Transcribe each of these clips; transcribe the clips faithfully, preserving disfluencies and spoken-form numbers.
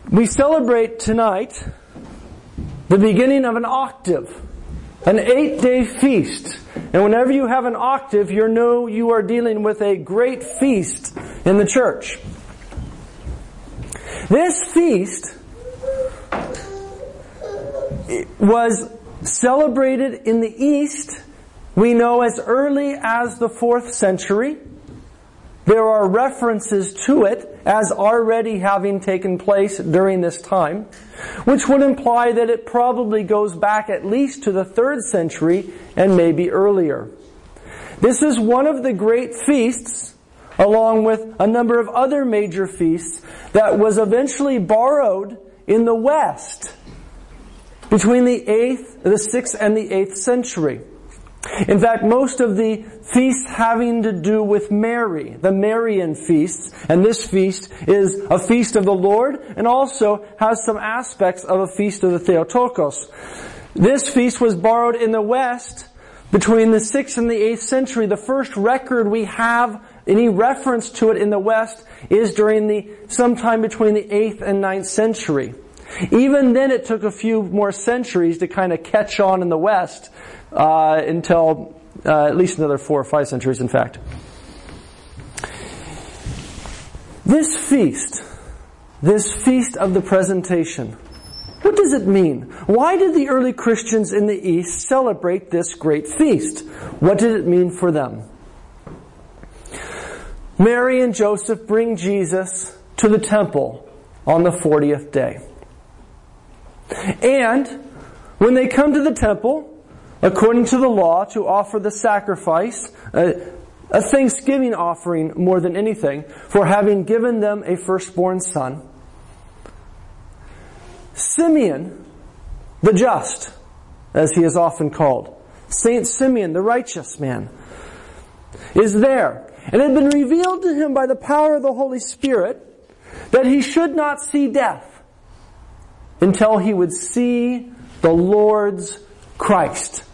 We celebrate tonight the beginning of an octave, an eight-day feast. And whenever you have an octave, you know you are dealing with a great feast in the church. This feast was celebrated in the East, we know, as early as the fourth century. There are references to it as already having taken place during this time, which would imply that it probably goes back at least to the third century and maybe earlier. This is one of the great feasts, along with a number of other major feasts, that was eventually borrowed in the West between the eighth, the sixth and the eighth century. In fact, most of the feasts having to do with Mary, the Marian feasts, and this feast is a feast of the Lord and also has some aspects of a feast of the Theotokos. This feast was borrowed in the West between the sixth and the eighth century. The first record we have, any reference to it in the West, is during the sometime between the eighth and ninth century. Even then it took a few more centuries to kind of catch on in the West, uh, until uh, at least another four or five centuries, in fact. This feast, this feast of the presentation, what does it mean? Why did the early Christians in the East celebrate this great feast? What did it mean for them? Mary and Joseph bring Jesus to the temple on the fortieth day. And when they come to the temple, according to the law, to offer the sacrifice, a, a thanksgiving offering more than anything, for having given them a firstborn son, Simeon, the just, as he is often called, Saint Simeon, the righteous man, is there. And it had been revealed to him by the power of the Holy Spirit that he should not see death until he would see the Lord's Christ.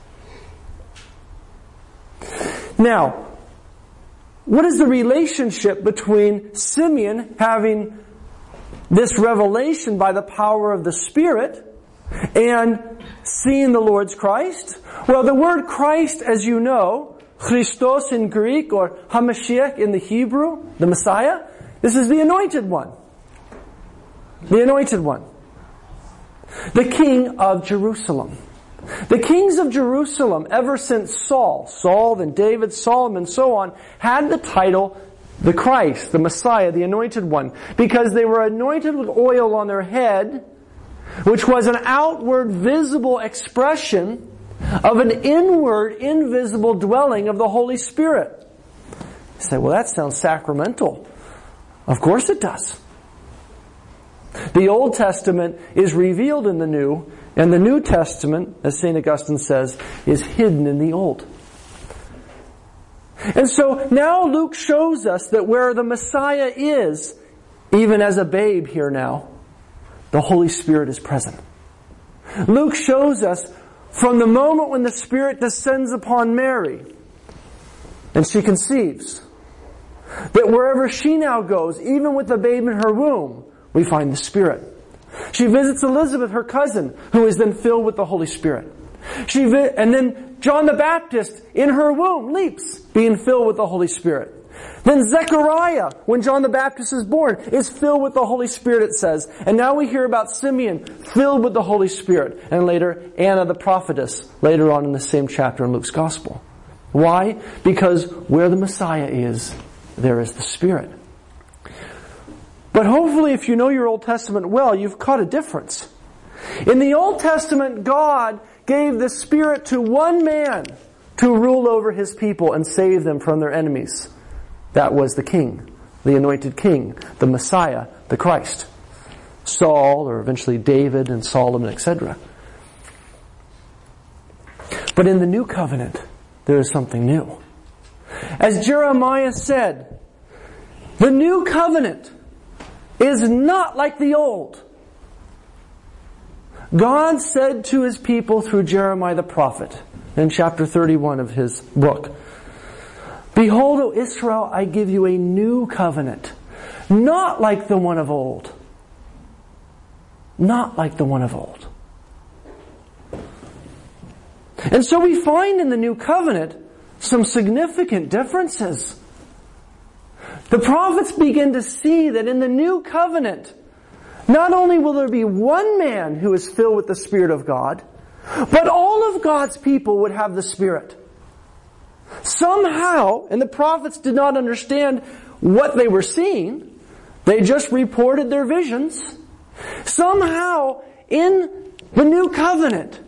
Now, what is the relationship between Simeon having this revelation by the power of the Spirit and seeing the Lord's Christ? Well, the word Christ, as you know, Christos in Greek or Hamashiach in the Hebrew, the Messiah, this is the Anointed One. The Anointed One. The King of Jerusalem. The kings of Jerusalem, ever since Saul, Saul, then David, Solomon, so on, had the title the Christ, the Messiah, the Anointed One, because they were anointed with oil on their head, which was an outward visible expression of an inward invisible dwelling of the Holy Spirit. You say, well, that sounds sacramental. Of course it does. The Old Testament is revealed in the New, and the New Testament, as Saint Augustine says, is hidden in the Old. And so now Luke shows us that where the Messiah is, even as a babe here now, the Holy Spirit is present. Luke shows us from the moment when the Spirit descends upon Mary, and she conceives, that wherever she now goes, even with the babe in her womb, we find the Spirit. She visits Elizabeth, her cousin, who is then filled with the Holy Spirit. She vi- and then John the Baptist, in her womb, leaps, being filled with the Holy Spirit. Then Zechariah, when John the Baptist is born, is filled with the Holy Spirit, it says. And now we hear about Simeon, filled with the Holy Spirit. And later, Anna the prophetess, later on in the same chapter in Luke's Gospel. Why? Because where the Messiah is, there is the Spirit. But hopefully, if you know your Old Testament well, you've caught a difference. In the Old Testament, God gave the Spirit to one man to rule over His people and save them from their enemies. That was the King, the anointed King, the Messiah, the Christ. Saul, or eventually David and Solomon, et cetera. But in the New Covenant, there is something new. As Jeremiah said, the New Covenant is not like the Old. God said to His people through Jeremiah the prophet in chapter thirty-one of his book, "Behold, O Israel, I give you a new covenant, not like the one of old. not like the one of old. And so we find in the New Covenant some significant differences. The prophets begin to see that in the New Covenant, not only will there be one man who is filled with the Spirit of God, but all of God's people would have the Spirit. Somehow, and the prophets did not understand what they were seeing, they just reported their visions. Somehow, in the New Covenant,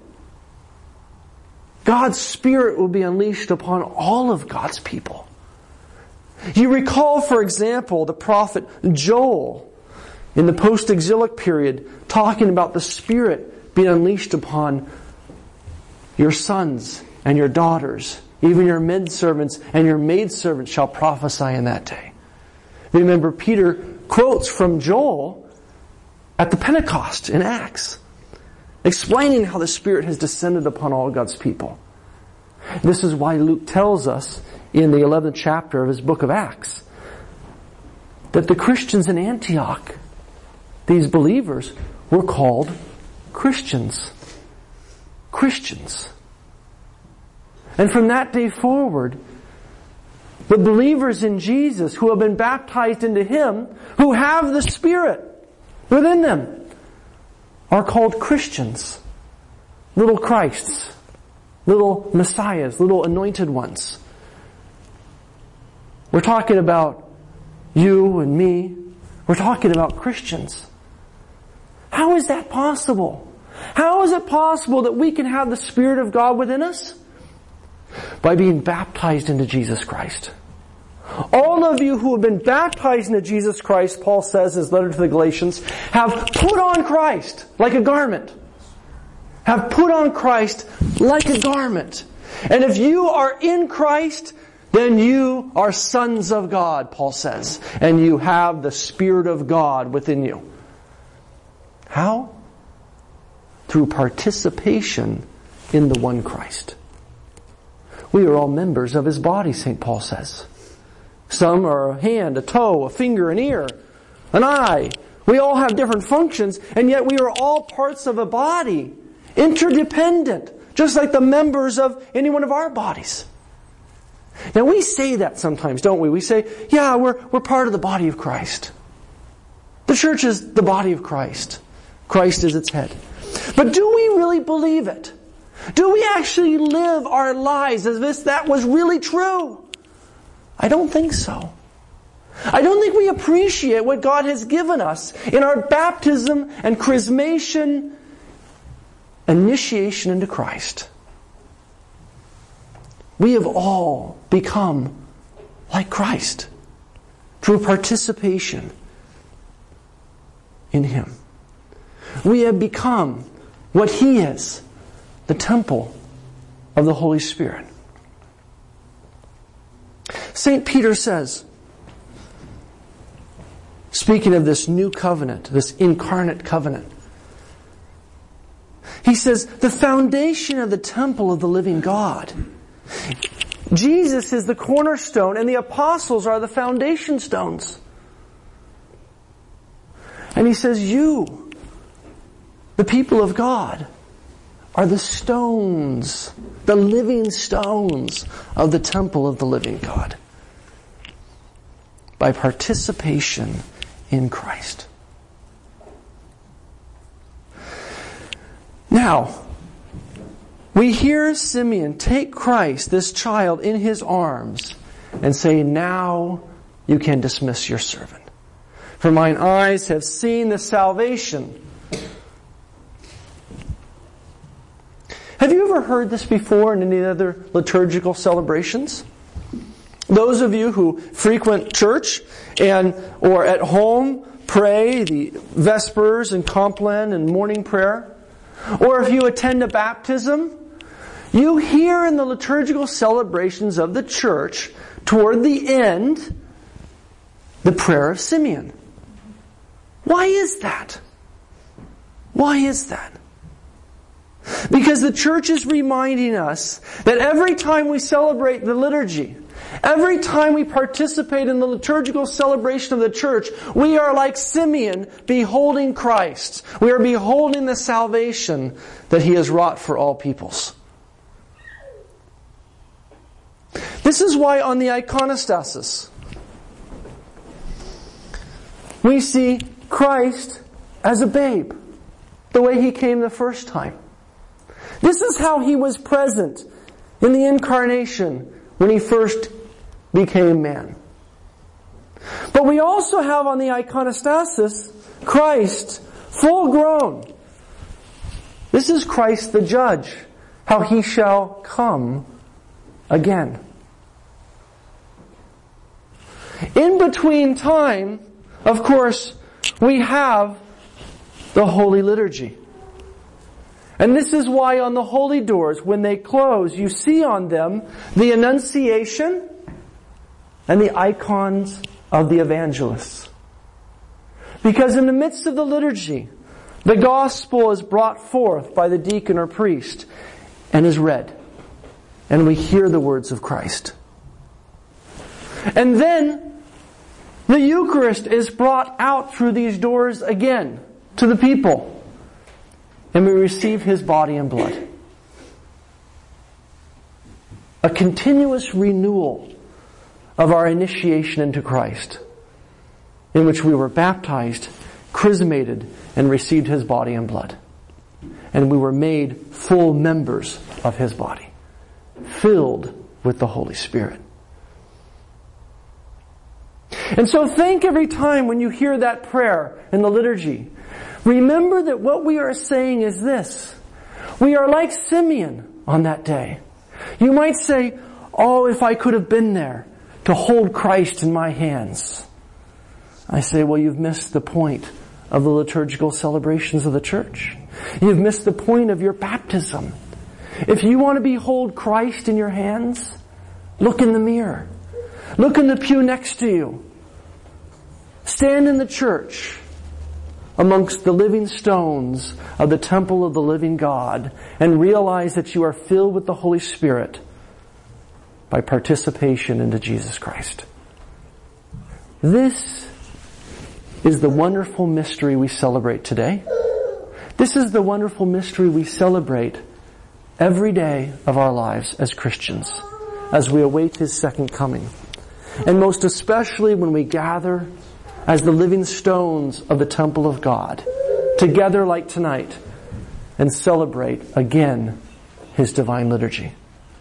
God's Spirit will be unleashed upon all of God's people. You recall, for example, the prophet Joel in the post-exilic period talking about the Spirit being unleashed upon your sons and your daughters, even your menservants and your maidservants shall prophesy in that day. Remember, Peter quotes from Joel at the Pentecost in Acts, explaining how the Spirit has descended upon all God's people. This is why Luke tells us in the eleventh chapter of his book of Acts that the Christians in Antioch, these believers, were called Christians. Christians. And from that day forward, the believers in Jesus who have been baptized into Him, who have the Spirit within them, are called Christians. Little Christs. Little Messiahs. Little anointed ones. We're talking about you and me. We're talking about Christians. How is that possible? How is it possible that we can have the Spirit of God within us? By being baptized into Jesus Christ. All of you who have been baptized into Jesus Christ, Paul says in his letter to the Galatians, have put on Christ like a garment. Have put on Christ like a garment. And if you are in Christ, then you are sons of God, Paul says. And you have the Spirit of God within you. How? Through participation in the one Christ. We are all members of His body, Saint Paul says. Some are a hand, a toe, a finger, an ear, an eye. We all have different functions, and yet we are all parts of a body, interdependent, just like the members of any one of our bodies. Now we say that sometimes, don't we? We say, yeah, we're, we're part of the body of Christ. The church is the body of Christ. Christ is its head. But do we really believe it? Do we actually live our lives as if that was really true? I don't think so. I don't think we appreciate what God has given us in our baptism and chrismation, initiation into Christ. We have all become like Christ through participation in Him. We have become what He is, the temple of the Holy Spirit. Saint Peter says, speaking of this new covenant, this incarnate covenant, he says, the foundation of the temple of the living God. Jesus is the cornerstone and the apostles are the foundation stones. And he says, you, the people of God, are the stones, the living stones of the temple of the living God. By participation in Christ. Now, we hear Simeon take Christ, this child, in his arms and say, now you can dismiss your servant. For mine eyes have seen the salvation. Have you ever heard this before in any other liturgical celebrations? Those of you who frequent church and or at home pray the Vespers and Compline and morning prayer, or if you attend a baptism, you hear in the liturgical celebrations of the church, toward the end, the prayer of Simeon. Why is that? Why is that? Because the church is reminding us that every time we celebrate the liturgy, Every time we participate in the liturgical celebration of the church, we are like Simeon, beholding Christ. We are beholding the salvation that He has wrought for all peoples. This is why on the iconostasis, we see Christ as a babe, the way He came the first time. This is how He was present in the incarnation when He first became man. But we also have on the iconostasis Christ full grown. This is Christ the judge, how He shall come again. In between time, of course, we have the Holy Liturgy. And this is why on the holy doors, when they close, you see on them the Annunciation and the icons of the evangelists. Because in the midst of the liturgy, the gospel is brought forth by the deacon or priest and is read. And we hear the words of Christ. And then the Eucharist is brought out through these doors again to the people. And we receive His body and blood. A continuous renewal of our initiation into Christ, in which we were baptized, chrismated, and received His body and blood. And we were made full members of His body, filled with the Holy Spirit. And so think every time when you hear that prayer in the liturgy, remember that what we are saying is this. We are like Simeon on that day. You might say, oh, if I could have been there to hold Christ in my hands. I say, well, you've missed the point of the liturgical celebrations of the church. You've missed the point of your baptism. If you want to behold Christ in your hands, look in the mirror. Look in the pew next to you. Stand in the church amongst the living stones of the temple of the living God and realize that you are filled with the Holy Spirit by participation into Jesus Christ. This is the wonderful mystery we celebrate today. This is the wonderful mystery we celebrate every day of our lives as Christians, as we await His second coming. And most especially when we gather as the living stones of the temple of God, together like tonight, and celebrate again His divine liturgy.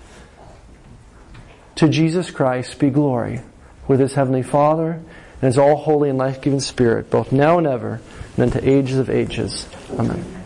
To Jesus Christ be glory with His Heavenly Father and His all-holy and life-giving Spirit, both now and ever, and unto ages of ages. Amen.